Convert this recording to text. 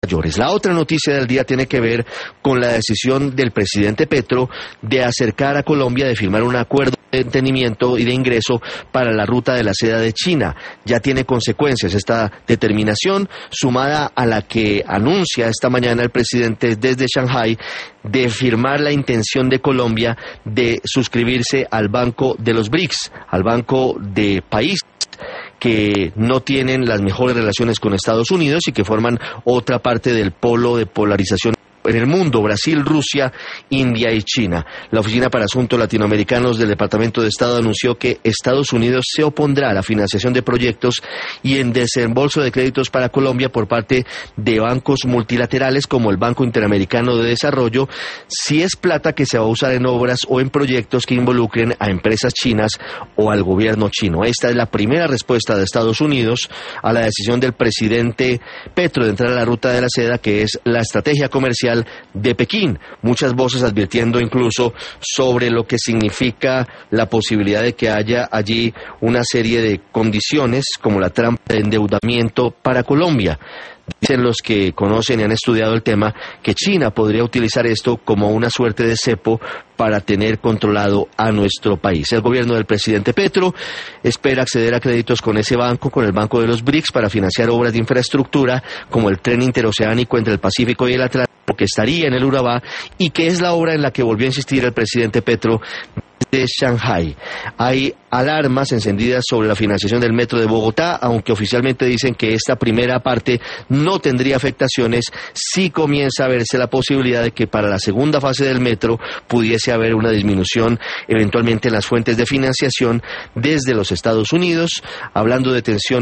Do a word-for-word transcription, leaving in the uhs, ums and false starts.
mayores. La otra noticia del día tiene que ver con la decisión del presidente Petro de acercar a Colombia, de firmar un acuerdo de entendimiento y de ingreso para la ruta de la seda de China. Ya tiene consecuencias esta determinación, sumada a la que anuncia esta mañana el presidente desde Shanghái de firmar la intención de Colombia de suscribirse al Banco de los BRICS, al Banco de países que no tienen las mejores relaciones con Estados Unidos y que forman otra parte del polo de polarización en el mundo: Brasil, Rusia, India y China. La Oficina para Asuntos Latinoamericanos del Departamento de Estado anunció que Estados Unidos se opondrá a la financiación de proyectos y en desembolso de créditos para Colombia por parte de bancos multilaterales como el Banco Interamericano de Desarrollo, si es plata que se va a usar en obras o en proyectos que involucren a empresas chinas o al gobierno chino. Esta es la primera respuesta de Estados Unidos a la decisión del presidente Petro de entrar a la ruta de la seda, que es la estrategia comercial de Pekín. Muchas voces advirtiendo incluso sobre lo que significa la posibilidad de que haya allí una serie de condiciones como la trampa de endeudamiento para Colombia. Dicen los que conocen y han estudiado el tema que China podría utilizar esto como una suerte de cepo para tener controlado a nuestro país. El gobierno del presidente Petro espera acceder a créditos con ese banco, con el Banco de los BRICS, para financiar obras de infraestructura como el tren interoceánico entre el Pacífico y el Atlántico, que estaría en el Urabá, y que es la obra en la que volvió a insistir el presidente Petro de Shanghái. Hay alarmas encendidas sobre la financiación del metro de Bogotá, aunque oficialmente dicen que esta primera parte no tendría afectaciones. Sí comienza a verse la posibilidad de que para la segunda fase del metro pudiese haber una disminución eventualmente en las fuentes de financiación desde los Estados Unidos, hablando de tensión